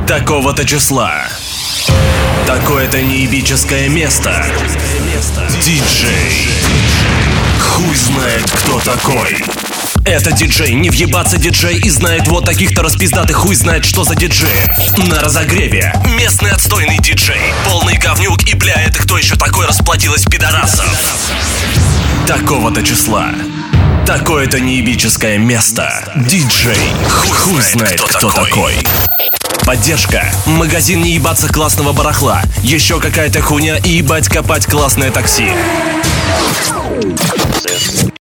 Такого-то числа. Такое-то неебическое место. Диджей. Хуй знает, кто такой. Это диджей, не въебаться диджей. И знает вот таких-то распиздатых. Хуй знает, что за диджей. На разогреве местный отстойный диджей. Полный говнюк и бля, это кто еще такой расплодилась пидорасов. Такого-то числа. Такое-то неебическое место. Диджей. Хуй знает, кто такой. Поддержка. Магазин не ебаться классного барахла. Еще какая-то хуйня и ебать копать классное такси.